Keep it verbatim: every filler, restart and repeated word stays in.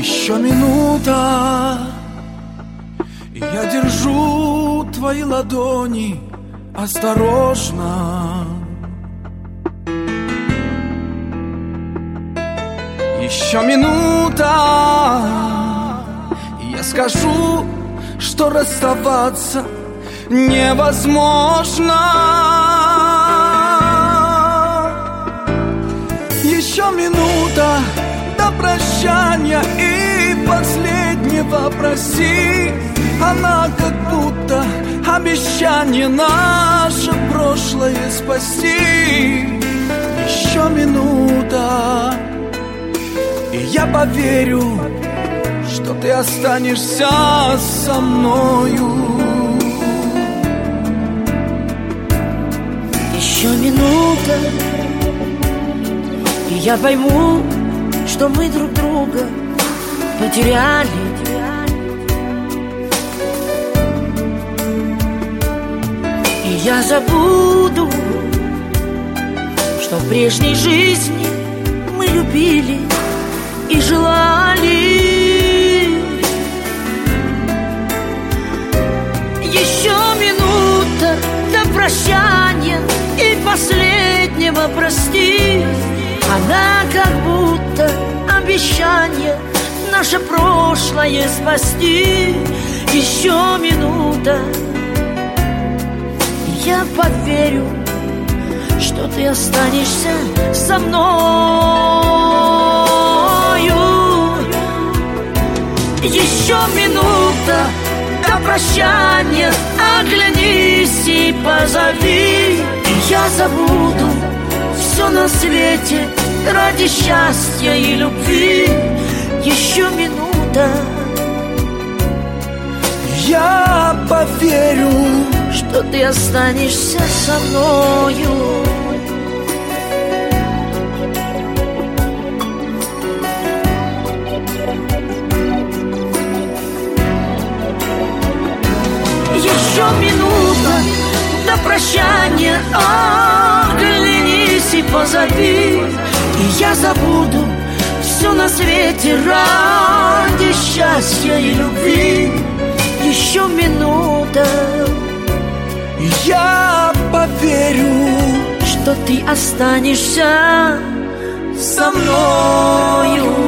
Еще минута, и я держу твои ладони осторожно. Еще минута, и я скажу, что расставаться невозможно. Еще минута до прощания и последнего прости. Она как будто обещание наше прошлое спасти. Еще минута, и я поверю, что ты останешься со мною. Еще минута, и я пойму, что мы друг друга потеряли. И я забуду, что в прежней жизни мы любили и желали. Еще минута до прощания и последнего прости. Она как будто обещание наше прошлое спасти. Еще минута, и я поверю, что ты останешься со мною. Еще минута до прощания, оглянись и позови. И я забуду все на свете ради счастья и любви. Еще минута, я поверю, что ты останешься со мною. Еще минута до прощания, оглянись и позови. И я забуду все на свете ради счастья и любви. Еще минута, я поверю, что ты останешься со мною.